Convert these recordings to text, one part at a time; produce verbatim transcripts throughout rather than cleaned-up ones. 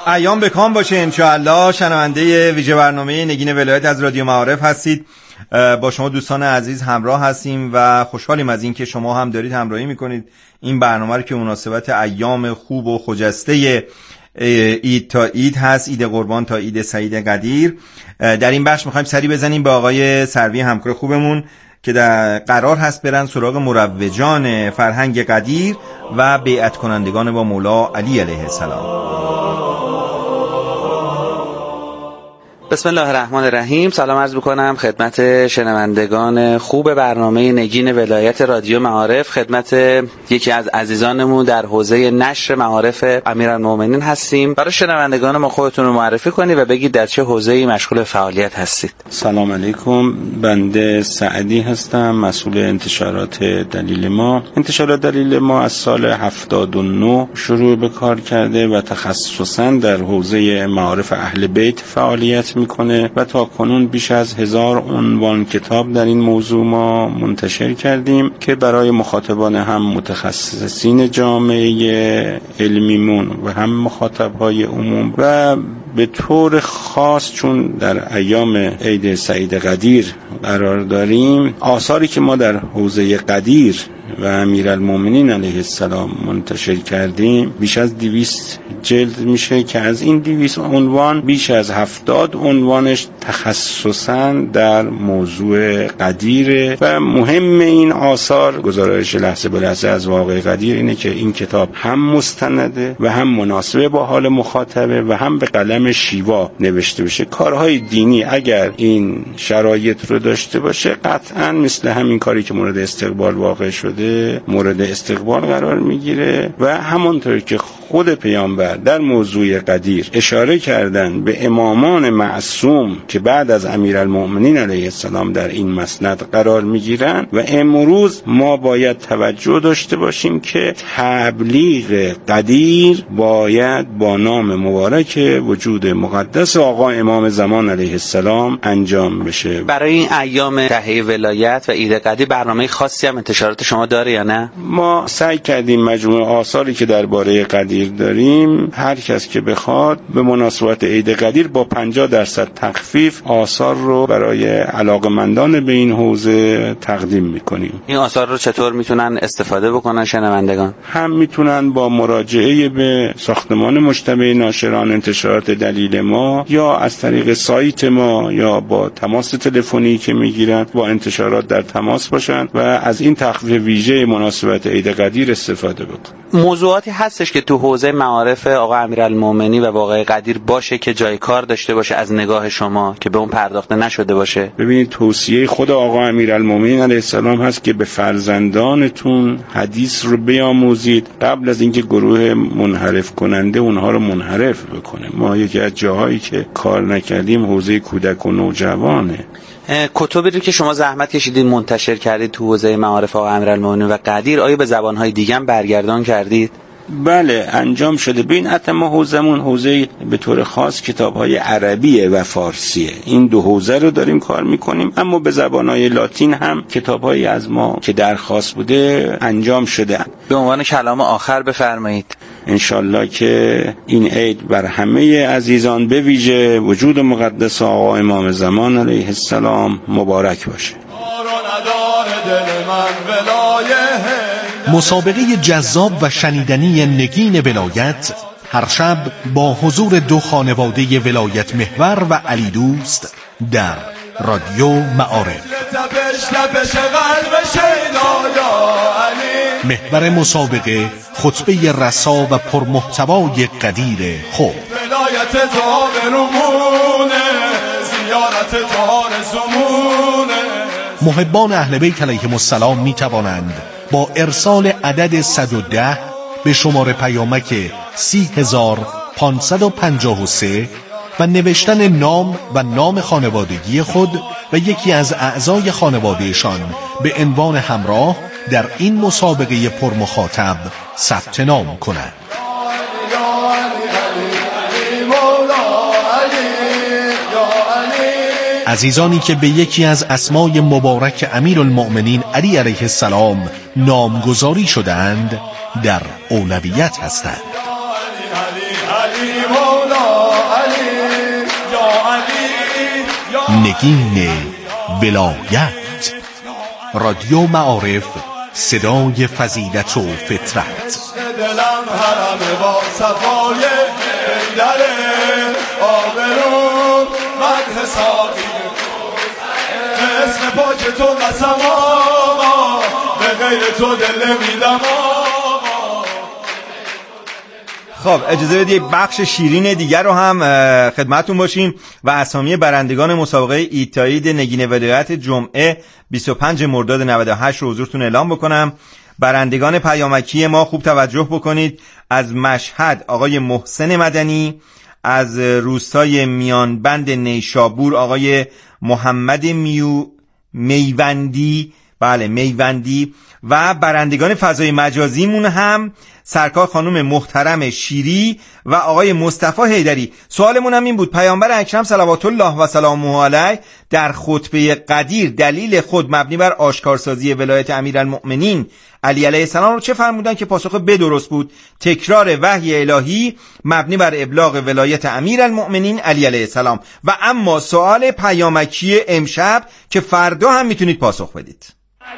ایام بکام باشه انشاءالله. شنونده ویژه برنامه نگین ولایت از رادیو معارف هستید. با شما دوستان عزیز همراه هستیم و خوشحالیم از این که شما هم دارید همراهی میکنید این برنامه رو که مناسبت ایام خوب و خجسته عید تا عید هست، عید قربان تا عید سعید قدیر. در این بخش میخوایم سری بزنیم به آقای سروی همکار خوبمون که در قرار هست برن سراغ مروجان فرهنگ قدیر و بیعت کنندگان با مولا علی علیه السلام. بسم الله الرحمن الرحیم. سلام عرض میکنم خدمت شنوندگان خوب برنامه نگین ولایت رادیو معارف. خدمت یکی از عزیزانمون در حوزه نشر معارف امیرالمومنین هستیم. برای شنوندگان ما خودتون رو معرفی کنید و بگید در چه حوزه‌ای مشغول فعالیت هستید. سلام علیکم، بنده سعدی هستم، مسئول انتشارات دلیل ما. انتشارات دلیل ما از سال هفتاد و نه شروع به کار کرده و تخصصاً در حوزه معارف اهل بیت فعالیت میکنه و تا کنون بیش از هزار عنوان کتاب در این موضوع ما منتشر کردیم که برای مخاطبان هم متخصصین جامعه علمیمون و هم مخاطبهای عموم و به طور خاص چون در ایام عید سعید قدیر قرار داریم، آثاری که ما در حوزه قدیر و امیرالمومنین علیه السلام منتشر کردیم بیش از دویست جلد میشه که از این دویست عنوان بیش از هفتاد عنوانش تخصصاً در موضوع قدیره و مهم این آثار گزارش لحظه به لحظه از واقع قدیر اینه که این کتاب هم مستنده و هم مناسب با حال مخاطبه و هم به قلم شیوا نوشته بشه. کارهای دینی اگر این شرایط رو داشته باشه قطعاً مثل همین کاری که مورد استقبال واقع شده مورد استقبال قرار میگیره و همونطور که خود پیامبر در موضوع قدیر اشاره کردن به امامان معصوم که بعد از امیرالمومنین علیه السلام در این مسند قرار میگیرن و امروز ما باید توجه داشته باشیم که تبلیغ قدیر باید با نام مبارک وجود مقدس آقا امام زمان علیه السلام انجام بشه. برای این ایام تهیه ولایت و عید قدیر برنامه خاصی هم انتشارات شما داره یا نه؟ ما سعی کردیم مجموعه آثاری که درباره قدیر داریم هر کس که بخواد به مناسبت عید قدیر با پنجاه درصد تخفیف آثار رو برای علاقمندان به این حوزه تقدیم میکنیم. این آثار رو چطور میتونن استفاده بکنن شنوندگان؟ هم میتونن با مراجعه به ساختمان مجتمع ناشران انتشارات دلیل ما یا از طریق سایت ما یا با تماس تلفنی که میگیرن با انتشارات در تماس باشن و از این تخفیف ویژه مناسبت عید قدیر استفاده بکنن. موضوعاتی هستش که تو حوزه معارف آقا امیرالمومنین و واقع قدیر باشه که جای کار داشته باشه از نگاه شما که به اون پرداخته نشده باشه؟ ببینید توصیه خود آقا امیرالمومنین علیه السلام هست که به فرزندانتون حدیث رو بیاموزید قبل از اینکه گروه منحرف کننده اونها رو منحرف بکنه. ما یکی از جاهایی که کار نکردیم حوزه کودک و نوجوانه. کتبی رو که شما زحمت کشیدید منتشر کردید تو حوزه معارف آقا امیرالمومنین و قدیر آیا به زبان‌های دیگه هم برگردان کردید؟ بله انجام شده. ببین حتی ما حوزمون حوزه به طور خاص کتاب‌های عربیه و فارسیه، این دو حوزه رو داریم کار میکنیم، اما به زبان‌های لاتین هم کتاب‌هایی از ما که درخواست بوده انجام شده. به عنوان کلام آخر بفرمایید. انشالله که این عید بر همه عزیزان به ویژه وجود مقدس آقا امام زمان علیه السلام مبارک باشه. مسابقه جذاب و شنیدنی نگین ولایت هر شب با حضور دو خانواده ولایت محور و علی دوست در رادیو معارف. محور مسابقه خطبه رسا و پرمحتوای قدیر خوب. ولایت زیارت محبان اهل بیت علیهم السلام می توانند با ارسال عدد صد و ده به شماره پیامک سی هزار پانصد و پنجاه و سه و نوشتن نام و نام خانوادگی خود و یکی از اعضای خانوادهشان به عنوان همراه در این مسابقه پرمخاطب ثبت نام کنند. عزیزانی که به یکی از اسمای مبارک امیرالمؤمنین علی علیه السلام نامگذاری شدند در اولویت هستند. مولا علی یا علی یا نگین ولایت، رادیو معارف، صدای فضیلت و فطرت. دلم حرم با صفای در آبرون مدح ساقی اسم پاک تو قسم آقا به غیر تو دل میدم آقا. خب اجازه بدید بخش شیرین دیگر رو هم خدمتون باشیم و اسامی برندگان مسابقه ایتایید نگین ولایت جمعه بیست و پنجم مرداد نود و هشت رو حضورتون اعلام بکنم. برندگان پیامکی ما خوب توجه بکنید. از مشهد آقای محسن مدنی، از روستای میانبند نیشابور آقای محمد میو میوندی، بله میوندی، و برندگان فضای مجازیمون هم سرکار خانم محترم شیری و آقای مصطفی حیدری. سوالمون هم این بود: پیامبر اکرم صلوات الله و سلامه علیه در خطبه قدیر دلیل خود مبنی بر آشکارسازی ولایت امیرالمؤمنین علی علیه السلام رو چه فرمودن که پاسخ ب درست بود؟ تکرار وحی الهی مبنی بر ابلاغ ولایت امیرالمؤمنین علی علیه السلام. و اما سوال پیامکی امشب که فردا هم میتونید پاسخ بدید.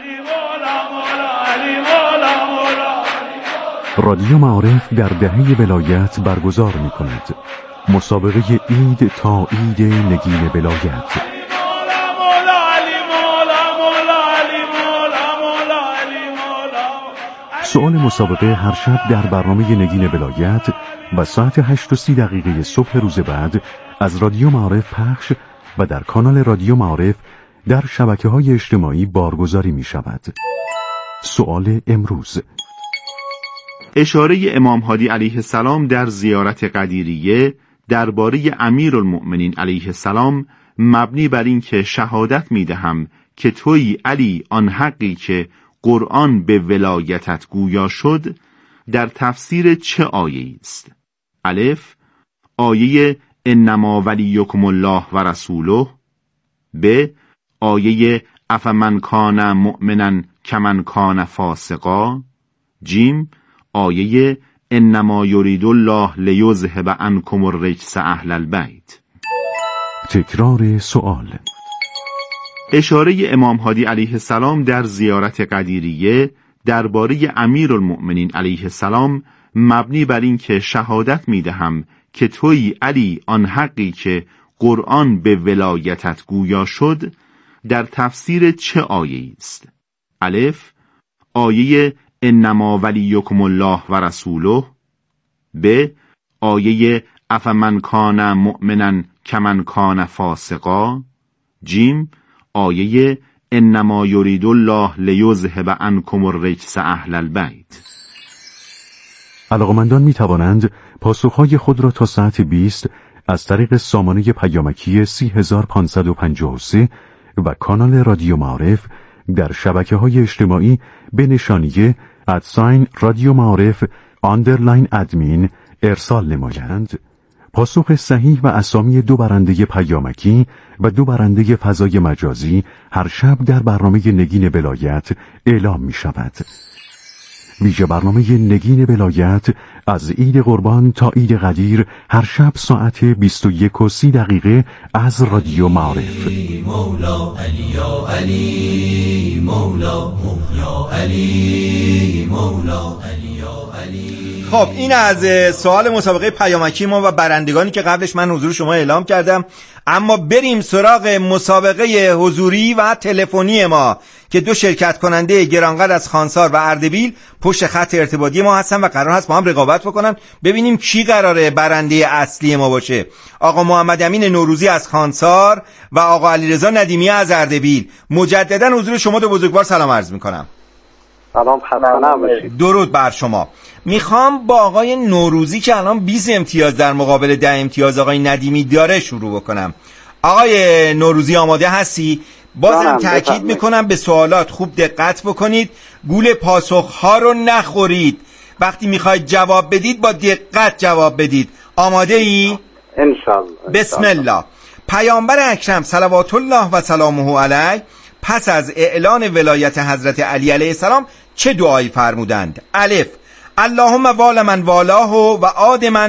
رادیو معارف در دهه ولایت برگزار می کند مسابقه عید تا عید نگین ولایت. سوال مسابقه هر شب در برنامه نگین ولایت و ساعت هشت و سی دقیقه صبح روز بعد از رادیو معارف پخش و در کانال رادیو معارف در شبکه‌های اجتماعی بارگذاری می شود. سوال امروز: اشاره امام هادی علیه السلام در زیارت قدیریه درباره امیرالمؤمنین علیه السلام مبنی بر این که شهادت میدهم که تویی علی آن حقی که قرآن به ولایتت گویا شد در تفسیر چه آیه است؟ الف، آیه انما ولیکم الله و رسوله. ب، آیه افمن کان مؤمنا کمن کان فاسقا. جیم، آیه انما یرید الله لیذهب عنکم الرجس اهل البیت. تکرار سوال: اشاره امام هادی علیه السلام در زیارت قدیریه درباره امیرالمؤمنین علیه السلام مبنی بر این که شهادت میدهم که تویی علی آن حقی که قرآن به ولایتت گویا شد در تفسیر چه آیه است؟ الف، آیه انما ولیکم الله و رسوله. ب، آیه افمن کان مؤمنا کمن کان فاسقا. جیم، آیه انما یرید الله لیذهب عنکم الرجس اهل البیت. علاقمندان می توانند پاسخهای خود را تا ساعت بیست از طریق سامانه پیامکی سی هزار و پانصد و پنجاه و سه و کانال رادیو معارف در شبکه‌های اجتماعی به نشانی ادساین رادیو معارف آندرلاین ادمین ارسال نمایند. پاسخ صحیح و اسامی دو برنده پیامکی و دو برنده فضای مجازی هر شب در برنامه نگین ولایت اعلام می شود. ویژه برنامه نگین ولایت از عید قربان تا عید قدیر هر شب ساعت بیست و یک و سی دقیقه از رادیو معارف. مولا علی یا علی مولا یا علی مولا علی یا علی. خب این از سوال مسابقه پیامکی ما و برندگانی که قبلش من حضور شما اعلام کردم. اما بریم سراغ مسابقه حضوری و تلفنی ما که دو شرکت کننده گرانقدر از خانسار و اردبیل پشت خط ارتباطی ما هستن و قرار هست با هم رقابت بکنن. ببینیم کی قراره برنده اصلی ما باشه. آقا محمد امین نوروزی از خانسار و آقا علیرضا ندیمی از اردبیل. مجددا حضور شما دو بزرگوار سلام عرض میکنم. سلام، خدمت باشید. درود بر شما. میخوام با آقای نوروزی که الان بیست امتیاز در مقابل ده امتیاز آقای ندیمی داره شروع بکنم. آقای نوروزی آماده هستی؟ بازم تأکید میکنم به سوالات خوب دقت بکنید، گول پاسخها رو نخورید. وقتی میخواید جواب بدید با دقت جواب بدید. آماده ای؟ انشالله. بسم الله. پیامبر اکرم صلوات الله و سلامه علیه پس از اعلان ولایت حضرت علی علیه السلام چه دعایی فرمودند؟ الف، اللهم وال من والاه و عاد من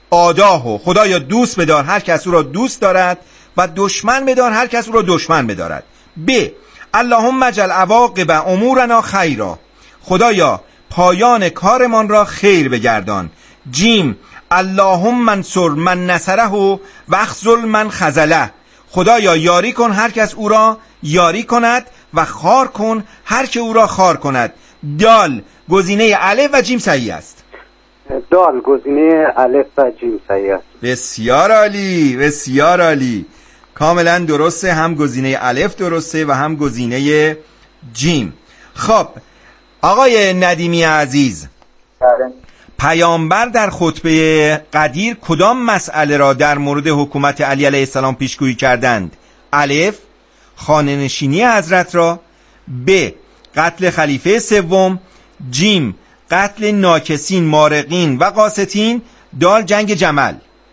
آداه، خدایا دوست بدار هر کس او را دوست دارد و دشمن بدار هر کس او را دشمن بدارد. ب اللهم اجعل عواقب امورنا خیرا، خدایا پایان کارمان را خیر بگردان. جیم اللهم منصر من نصره و اخذل من خذله، خدایا یاری کن هر کس او را یاری کند و خار کن هر که او را خار کند. دال گزینه الف و جیم صحیح است. دال گزینه الف و جیم صحیح است. بسیار عالی، بسیار عالی، کاملا درسته، هم گزینه الف درسته و هم گزینه جیم. خب آقای ندیمی عزیز، پیامبر در خطبه قدیر کدام مسئله را در مورد حکومت علی علیه السلام پیشگویی کردند؟ الف خانه نشینی حضرت را، ب قتل خلیفه سوم، جیم قتل ناکسین مارقین و قاسطین، دال جنگ جمل.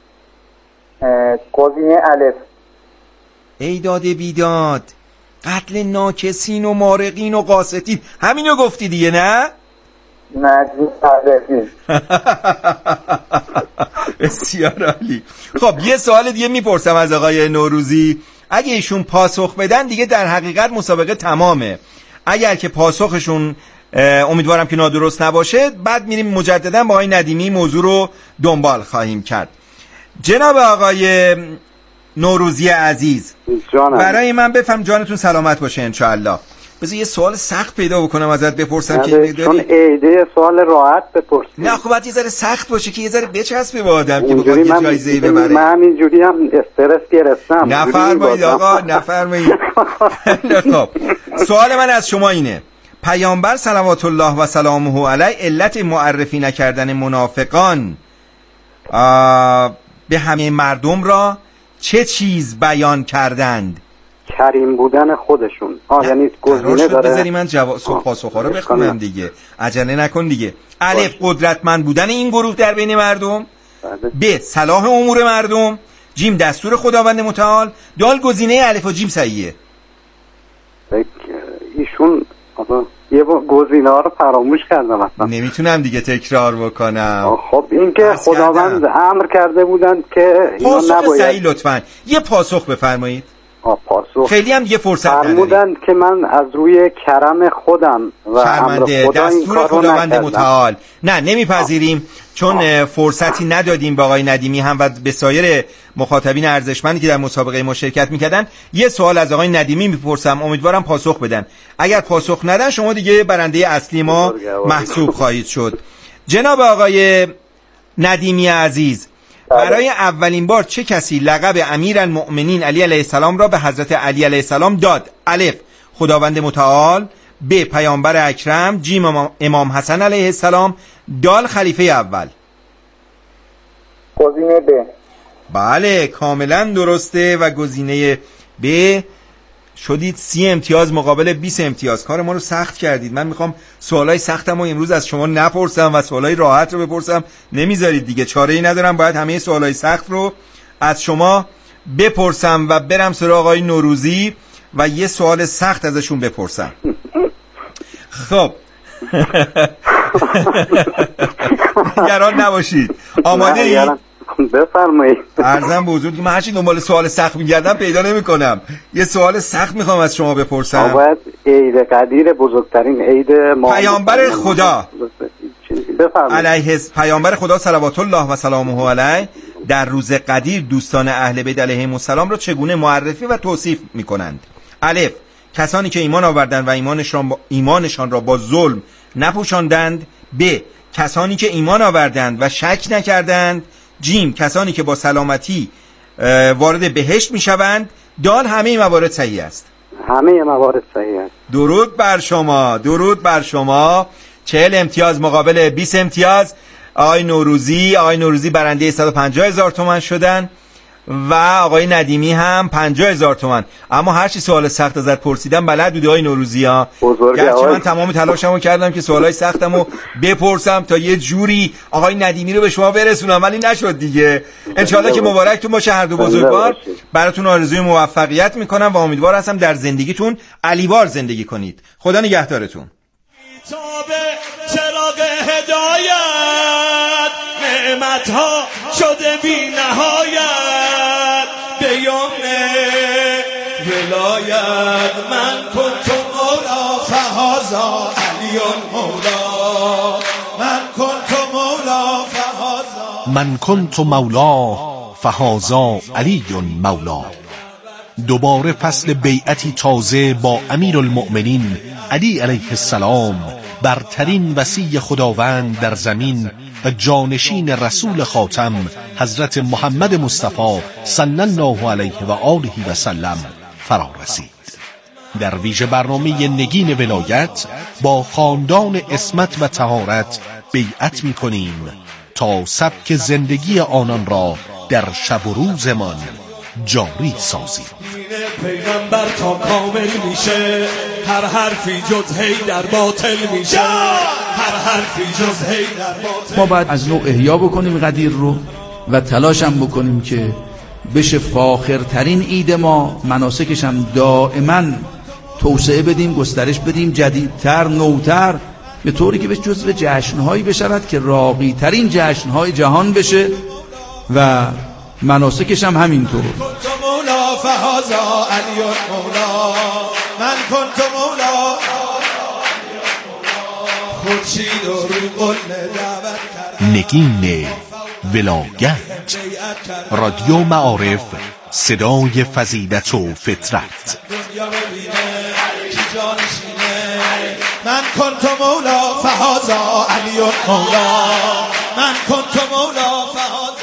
گزینه الف. ای داده بیداد، قتل ناکسین و مارقین و قاسطین همینو گفتی دیگه نه؟ نه بسیار عالی. خب یه سوال دیگه میپرسم از آقای نوروزی، اگه ایشون پاسخ بدن دیگه در حقیقت مسابقه تمامه، اگر که پاسخشون امیدوارم که نادرست نباشه بعد میریم مجددا با آقای ندیمی موضوع رو دنبال خواهیم کرد. جناب آقای نوروزی عزیز، جانم. برای من بفهم، جانتون سلامت باشه انشاءالله. بذار یه سوال سخت پیدا بکنم ازت بپرسم که داری... چون ایده سوال راحت بپرسید. نه خب باید یه ذره سخت باشه که یه ذره بچسبه به آدم که بخواد یه جایزه‌ای ببره. من همینجوری هم استرس گرفتم. نفرمایید آقا، نفرمایید. خب سوال من از شما اینه، پیامبر صلوات الله و سلامه علیه علت معرفی نکردن منافقان به همه مردم را چه چیز بیان کردند؟ کریم بودن خودشون. آه یعنی گزینه داره. بذاری من جواب پاسخا رو بخونم دیگه، عجله نکن دیگه. الف قدرتمند بودن این گروه در بین مردم، ب صلاح امور مردم، جیم دستور خداوند متعال، دال گزینه الف و جیم صحیحه. ایشون یه گزینه‌ها رو فراموش کردم اصلا. نمیتونم دیگه تکرار بکنم. خب این که خداوند امر کرده بودند که اینا نباید. پاسخ صحیح لطفاً یه پاسخ بفرمایید. پاسخ خیلی هم دیگه فرصت نداریم. فرمودند که من از روی کرم خودم و امر خدا دستور خداوند متعال. نه نمیپذیریم، چون فرصتی ندادیم با آقای ندیمی هم و به سایر مخاطبین ارزشمندی که در مسابقه ما شرکت میکردن. یه سوال از آقای ندیمی میپرسم، امیدوارم پاسخ بدن. اگر پاسخ ندن شما دیگه برنده اصلی ما محسوب خواهید شد. جناب آقای ندیمی عزیز، برای اولین بار چه کسی لقب امیرالمؤمنین علی علیه السلام را به حضرت علی علیه السلام داد؟ الف خداوند متعال، ب پیامبر اکرم، جیم امام حسن علیه السلام، دال خلیفه اول. گزینه ب. بله کاملا درسته و گزینه ب شدید سی امتیاز مقابل بیست امتیاز. کار ما رو سخت کردید. من میخوام سوالای سختم رو امروز از شما نپرسم و سوالای راحت رو بپرسم، نمیذارید دیگه، چاره ای ندارم، باید همه سوالای سخت رو از شما بپرسم و برم سراغ آقای نوروزی و یه سوال سخت ازشون بپرسم. خب نگران نباشید، آماده ای؟ بفرمایید. عرضم به حضور که من هرچی دنبال سوال سخت میگردم پیدا نمیکنم. یه سوال سخت میخوام از شما بپرسم. باید عید قدیر بزرگترین عید ما پیامبر خدا علیه پیامبر خدا صلوات الله و سلامه علیه در روز قدیر دوستان اهل بیت علیهم السلام را چگونه معرفی و توصیف میکنند؟ الف کسانی که ایمان آوردند و ایمانشان با ایمانشان را با ظلم نپوشاندند، ب کسانی که ایمان آوردند و شک نکردند، جیم کسانی که با سلامتی وارد بهشت میشوند، دال همه موارد صحیح است. همه موارد صحیح است. درود بر شما، درود بر شما. چهل امتیاز مقابل بیست امتیاز. آقای نوروزی آقای نوروزی برنده صد و پنجاه هزار تومان شدن و آقای ندیمی هم پنجاه هزار تومان. اما هر چی سوال سخت ازت پرسیدم بلد بودی آقای نوروزی ها. گرچه من تمام تلاشمو کردم که سوالای سختمو بپرسم تا یه جوری آقای ندیمی رو به شما برسونم، ولی نشد دیگه. انشالله که مبارکتون باشه هر دو بزرگوار. براتون آرزوی موفقیت میکنم و امیدوار هستم در زندگیتون علیوار زندگی کنید. خدا نگهدارتون. چراغ هدایت نعمت ها شده بی نهایت به یمن ولایت. من کنت مولا فهذا علی مولا، من کنت مولا فهذا من کنت مولا فهذا علی مولا. دوباره فصل بیعتی تازه با امیرالمؤمنین علی علیه السلام، برترین وصی خداوند در زمین و جانشین رسول خاتم حضرت محمد مصطفی صلی الله علیه و آله و سلم فرا رسید. در ویژه برنامه نگین ولایت با خاندان عصمت و طهارت بیعت می کنیم تا سبک زندگی آنان را در شب و روزمان جاری سازیم. پیغمبر تا کامل میشه، هر حرفی جز حیدر باطل میشه، هر حرفی جز حیدر باطل. ما باید از نوع احیا بکنیم قدیر رو و تلاش هم بکنیم که بشه فاخرترین عید ما، مناسکش هم دائما توسعه بدیم، گسترش بدیم، جدیدتر، نوتر، به طوری که به جزو جشنهایی بشود که راقیترین جشنهای جهان بشه و مناسکش هم همینطور. کنت مولا فهذا علی مولا، من کنت مولا خورشید و رو قله دعوت کرد. نگین ولایت، رادیو معارف، صدای فضیلت و فطرت. دنیا ببینه کی جانشینه، من کنت مولا فهذا علی مولا، من کنت مولا فهذا.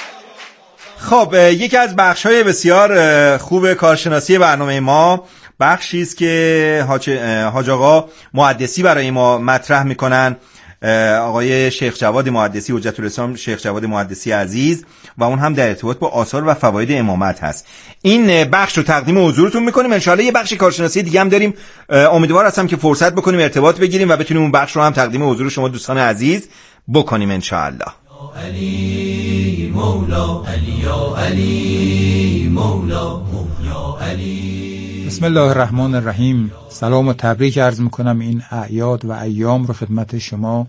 خب یکی از بخش‌های بسیار خوب کارشناسی برنامه ما بخشی است که حاج حاج آقا محدثی برای ما مطرح میکنن، آقای شیخ جواد محدثی، حجت الاسلام شیخ جواد محدثی عزیز، و اون هم در ارتباط با آثار و فواید امامت هست. این بخش رو تقدیم حضورتون میکنیم. ان شاءالله یه بخش کارشناسی دیگه هم داریم، امیدوار هستم که فرصت بکنیم ارتباط بگیریم و بتونیم اون بخش رو هم تقدیم حضور شما دوستان عزیز بکنیم ان شاءالله. علی مولا علی یا علی مولا یا علی. بسم الله الرحمن الرحیم. سلام و تبریک عرض میکنم این اعیاد و ایام رو خدمت شما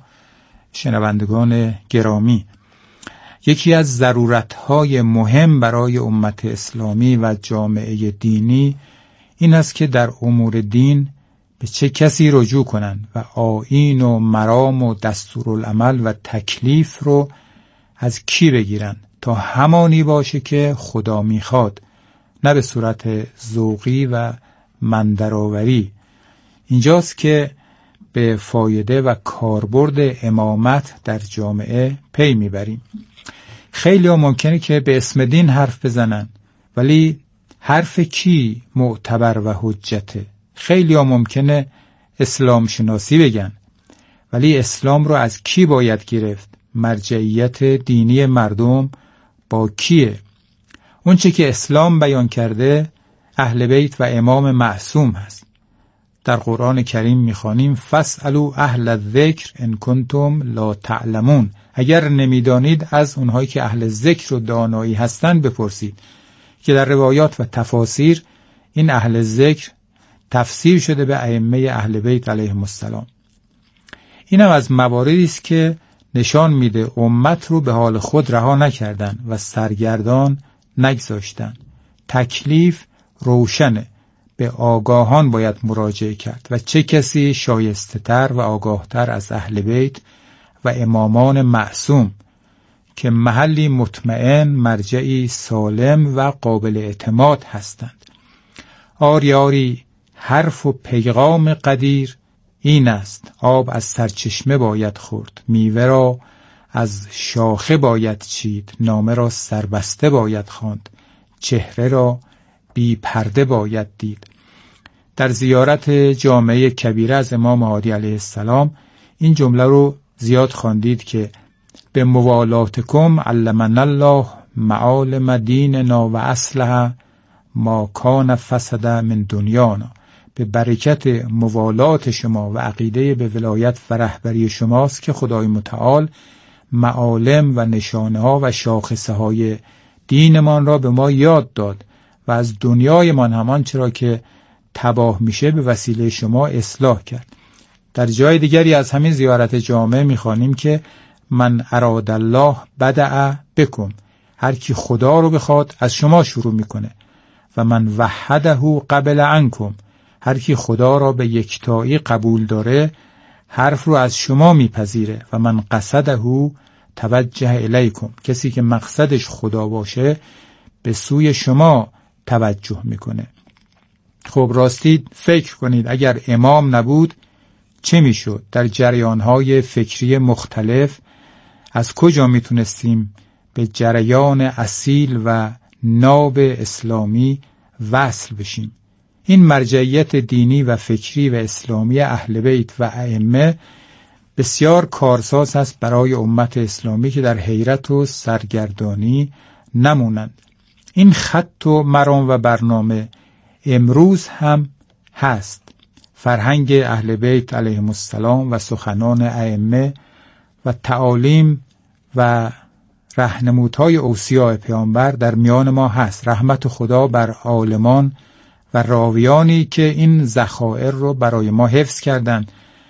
شنوندگان گرامی. یکی از ضرورت‌های مهم برای امت اسلامی و جامعه دینی این است که در امور دین به چه کسی رجوع کنند و آیین و مرام و دستورالعمل و تکلیف رو از کی بگیرن تا همانی باشه که خدا میخواد، نه به صورت ذوقی و مندرآوری. اینجاست که به فایده و کاربرد امامت در جامعه پی میبریم. خیلی ها ممکنه که به اسم دین حرف بزنن، ولی حرف کی معتبر و حجته؟ خیلی ها ممکنه اسلام شناسی بگن، ولی اسلام رو از کی باید گرفت؟ مرجعیت دینی مردم با کیه؟ اون چه که اسلام بیان کرده اهل بیت و امام معصوم هست. در قرآن کریم میخوانیم فاسألوا اهل الذکر ان کنتم لا تعلمون. اگر نمیدانید از اونهایی که اهل ذکر و دانایی هستند بپرسید، که در روایات و تفاسیر این اهل ذکر تفسیر شده به ائمه اهل بیت علیهم السلام. این هم از مواردی است که نشان میده امت رو به حال خود رها نکردن و سرگردان نگذاشتن. تکلیف روشنه، به آگاهان باید مراجعه کرد و چه کسی شایسته تر و آگاه تر از اهل بیت و امامان معصوم که محلی مطمئن، مرجعی سالم و قابل اعتماد هستند. آری آری حرف و پیغام قدیر این است: آب از سرچشمه باید خورد، میوه را از شاخه باید چید، نامه را سربسته باید خواند، چهره را بی پرده باید دید. در زیارت جامعه کبیره از امام هادی علیه السلام این جمله رو زیاد خواندید که به موالاتکم علمنا الله معالم دیننا و اصلح ما کان فسد من دنیانا. به برکت موالات شما و عقیده به ولایت و رهبری شماست که خدای متعال معالم و نشانه ها و شاخصه های دینمان را به ما یاد داد و از دنیای من همان چرا که تباه میشه به وسیله شما اصلاح کرد. در جای دیگری از همین زیارت جامعه میخوانیم که من اراد الله بدع بکم، هر کی خدا رو بخواد از شما شروع میکنه. و من وحده قبل عنکم، هر کی خدا را به یکتایی قبول داره حرف رو از شما میپذیره. و من قصده توجه الیکم، کسی که مقصدش خدا باشه به سوی شما توجه میکنه. خب راستی فکر کنید اگر امام نبود چه میشد؟ در جریانهای فکری مختلف از کجا میتونستیم به جریان اصیل و ناب اسلامی وصل بشیم؟ این مرجعیت دینی و فکری و اسلامی اهل بیت و ائمه بسیار کارساز است برای امت اسلامی که در حیرت و سرگردانی نمونند. این خط و مرام و برنامه امروز هم هست. فرهنگ اهل بیت علیهم السلام و سخنان ائمه و تعالیم و راهنمودهای اوصیاء پیامبر در میان ما هست. رحمت خدا بر عالمان و راویانی که این ذخایر رو برای ما حفظ کردند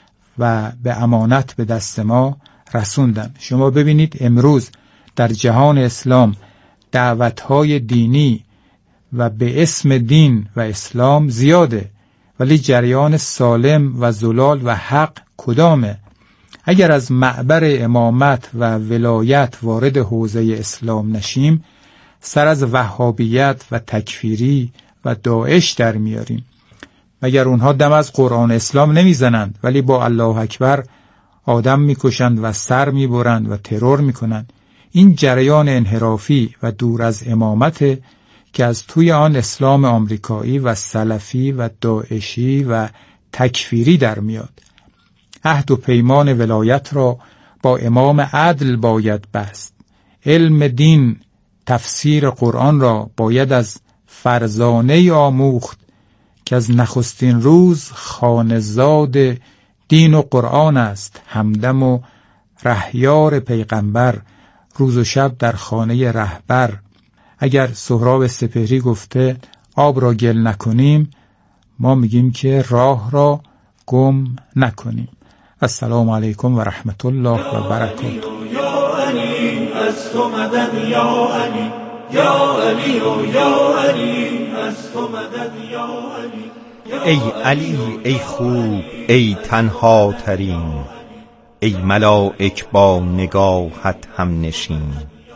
و به امانت به دست ما رسوندن. شما ببینید امروز در جهان اسلام دعوتهای دینی و به اسم دین و اسلام زیاده، ولی جریان سالم و زلال و حق کدامه؟ اگر از معبر امامت و ولایت وارد حوزه اسلام نشیم سر از وهابیت و تکفیری و داعش در میاریم. مگر اونها دم از قرآن اسلام نمیزنند ولی با الله اکبر آدم میکشند و سر میبرند و ترور میکنند. این جریان انحرافی و دور از امامت که از توی آن اسلام آمریکایی و سلفی و داعشی و تکفیری در میاد. عهد و پیمان ولایت را با امام عدل باید بست. علم دین، تفسیر قرآن را باید از فرزانه آموخت که از نخستین روز خانزاد دین و قرآن است. همدم و رهیار پیغمبر، روز و شب در خانه رهبر. اگر سهراب سپهری گفته آب را گل نکنیم، ما میگیم که راه را گم نکنیم. السلام علیکم و رحمت الله و برکاته. یا علی از تو مدد یا علی، یا علی و یا علی از تو مدد یا علی. ای علی ای خوب ای تنها ترین، ای ملائک با نگاهت هم نشین.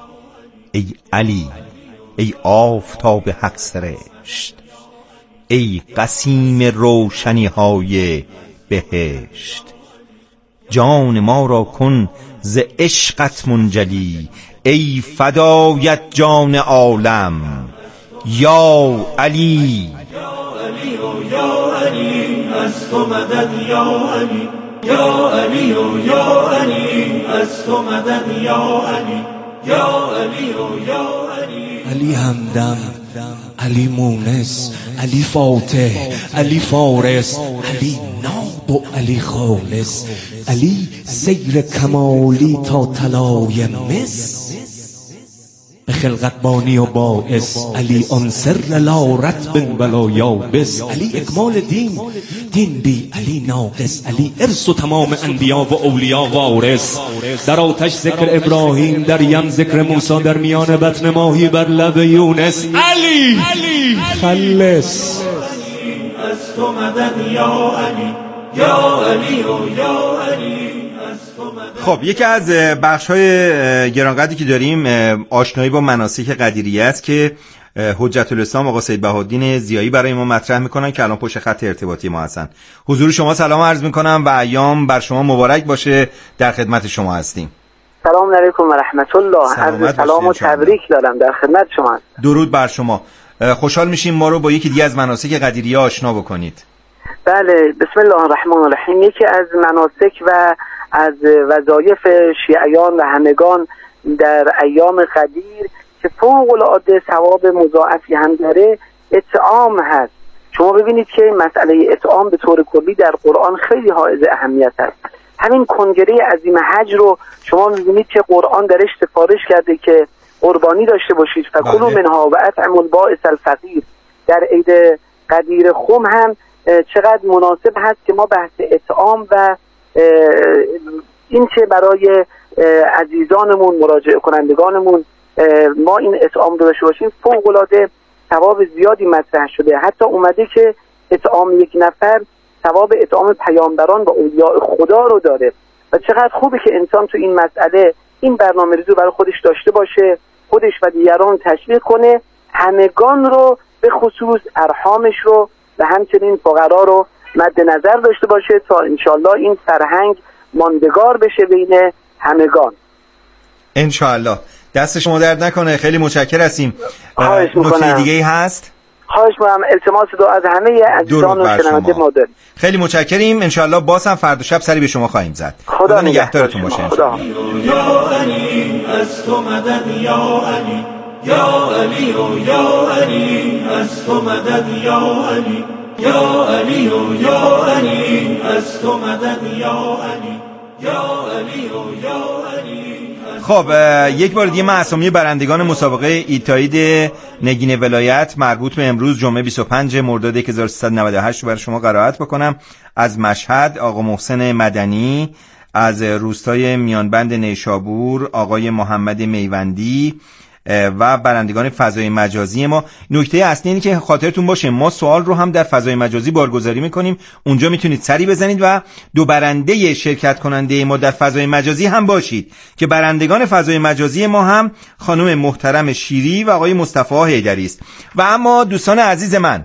ای علی ای آفتاب حق سرشت، ای قسیم روشنی های بهشت. جان ما را کن ز عشقت منجلی، ای فدایت جان عالم یا علی. یا علی و یا علی از تو مدد یا علی، یا علی و یا علی از تو مدد یا علی، یا علی و یا علی. علی همدم، علی مونس، علی فاتح، علی فارس، علی ناب و علی خالص، علی سیر کمالی تا طلای مس. به خلقت بانی و باعث، علی آن سر لا رتب ولا یابس. علی اکمال دین، دین بی علی ناقص. علی ارث و تمام انبیا و اولیا وارث. در آتش ذکر ابراهیم، در یم ذکر موسی، در میان بطن ماهی بر لب یونس. علی خلص از تو مدد یا علی، یا علی و یا علی. خب یکی از بخش‌های گرانقدری که داریم آشنایی با مناسک قدیریه است که حجت الاسلام آقا سید بهاءالدین ضیایی برای ما مطرح میکنن که الان پشت خط ارتباطی ما هستن. حضور شما سلام عرض میکنم و ایام بر شما مبارک باشه. در خدمت شما هستیم. سلام علیکم و رحمت الله. عرض سلام و تبریک دارم. در خدمت شما هستم. درود بر شما. خوشحال میشیم ما رو با یکی دیگه از مناسک قدیریه آشنا بکنید. بله، بسم الله الرحمن الرحیم. یکی از مناسک و از وظایف شیعیان و همگان در ایام قدیر که فوق العاده ثواب مضاعفی هم داره اطعام هست. شما ببینید که مسئله اطعام به طور کلی در قرآن خیلی حائز اهمیت است. همین کنگره عظیم حج رو شما می‌بینید که قرآن درش سفارش کرده که قربانی داشته باشید فکلوا منها و اطعموا البائس الفقیر. در عید قدیر خم هم چقدر مناسب هست که ما بحث اطعام و این چه برای عزیزانمون، مراجعه کنندگانمون ما این اطعام رو داشته باشیم فوق‌العاده ثواب زیادی مطرح شده. حتی اومده که اطعام یک نفر ثواب اطعام پیامبران و اولیاء خدا رو داره و چقدر خوبه که انسان تو این مسئله این برنامه‌ریزی رو برای خودش داشته باشه، خودش و دیگران تشویق کنه، همگان رو به خصوص ارحامش رو و همچنین فقرا رو مد نظر داشته باشه تا انشالله این فرهنگ ماندگار بشه بین همگان. انشالله. دست شما درد نکنه، خیلی متشکر هستیم. نکته دیگه ای هست؟ خواهش می‌کنم. التماس دعا از همه عزیزان و شنونده ما داریم. خیلی متشکریم. انشالله باز هم فردا شب سری به شما خواهیم زد. خدا نگهدارتون باشه. خدا. یا علی از تو مدد یا علی، یا علی و یا علی از تو مدد یا علی، یا علی و یا علی از تو مدد یا علی، یا علی و یا علی. خب یک بار دیگه من اسامی برندگان مسابقه ایتایید نگین ولایت مربوط به امروز جمعه بیست و پنجم مرداد هزار و سیصد و نود و هشت رو برای شما قرائت بکنم. از مشهد آقا محسن مدنی، از روستای میانبند نیشابور آقای محمد میوندی و برندگان فضای مجازی ما. نکته اصلی اینه که خاطرتون باشه ما سوال رو هم در فضای مجازی بارگذاری میکنیم، اونجا میتونید سری بزنید و دو برنده شرکت کننده ما در فضای مجازی هم باشید که برندگان فضای مجازی ما هم خانم محترم شیری و آقای مصطفی حیدری است. و اما دوستان عزیز من،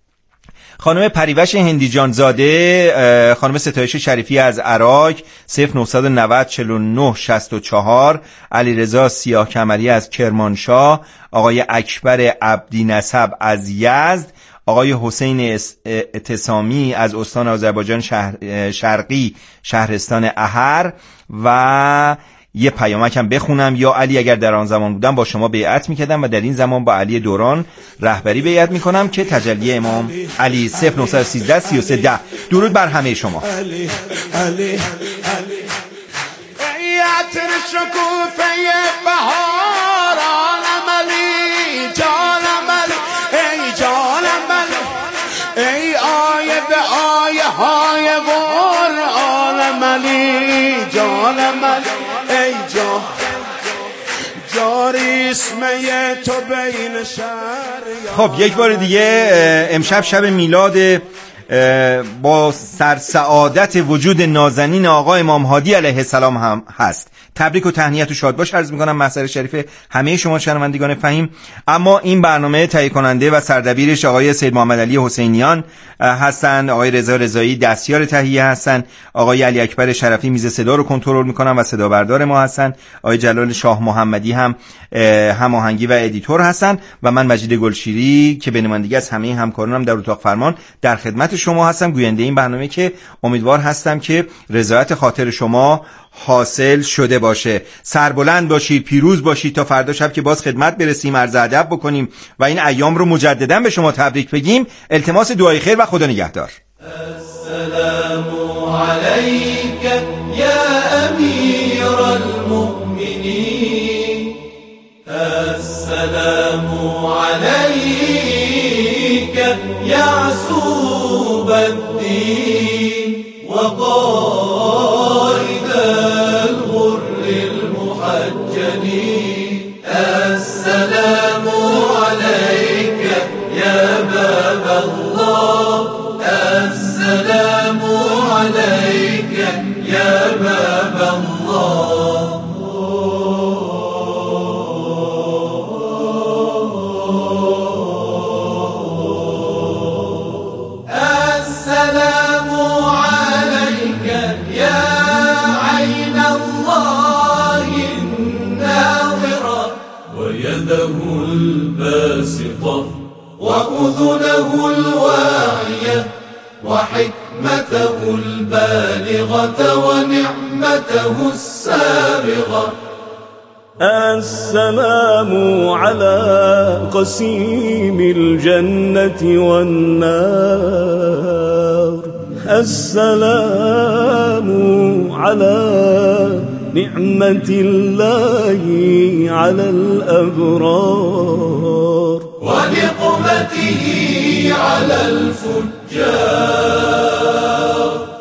خانم پریوش هندیجان زاده، خانم ستایش شریفی از عراق صفر نه نه صفر چهار نه شصت و چهار، علیرضا سیاه کمری از کرمانشاه، آقای اکبر عبدی نسب از یزد، آقای حسین اعتصامی از استان آذربایجان شهر شرقی شهرستان احر. و یه پیامک هم بخونم. یا علی اگر در آن زمان بودم با شما بیعت میکردم و در این زمان با علی دوران رهبری بیعت میکنم که تجلی امام علی صفر نه یک سه سه سه ده. درود بر همه شما. علی علی علی عطر شکوفه بهار عالم علی جانم علی ای جانم علی ای آیه به آیه های قرآن علی جانم علی ای جان جاری اسمه تو بین شهر. خب یک بار دیگه امشب شب میلاد با سرسعادت وجود نازنین آقا امام هادی علیه السلام هم هست. تبریک و تهنیت و شادباش عرض میکنم محضر شریف همه شما شنوندگان فهیم. اما این برنامه تهیه کننده و سردبیرش آقای سید محمد علی حسینیان هستن، آقای رضا رضایی دستیار تهیه هستن، آقای علی اکبر شرفی میز صدا رو کنترل میکنن و صدا بردار ما هستن، آقای جلال شاه محمدی هم هماهنگی و ادیتور هستن و من مجید گلشیری که به نمایندگی از همه همکارانم در اتاق فرمان در خدمت شما هستم، گوینده این برنامه که امیدوار هستم که رضایت خاطر شما حاصل شده باشه. سربلند باشید، پیروز باشید تا فردا شب که باز خدمت برسیم، عرض ادب بکنیم و این ایام رو مجددا به شما تبریک بگیم. التماس دعای خیر و خدا نگهدار. السلام علیک یا امیر المؤمنین، السلام علیک یعصوب الدین و قائد الغر المحجلین، السلام علیک یا باب الله، السلام علیک یا باب الله. السلام عليك يا عين الله الناظرة ويده الباسطة وأذنه الواعية وحكمته البالغة ونعمته السابغة. السلام على قسيم الجنة والنار، السلام على نعمة الله على الأبرار ونقمته على الفجار.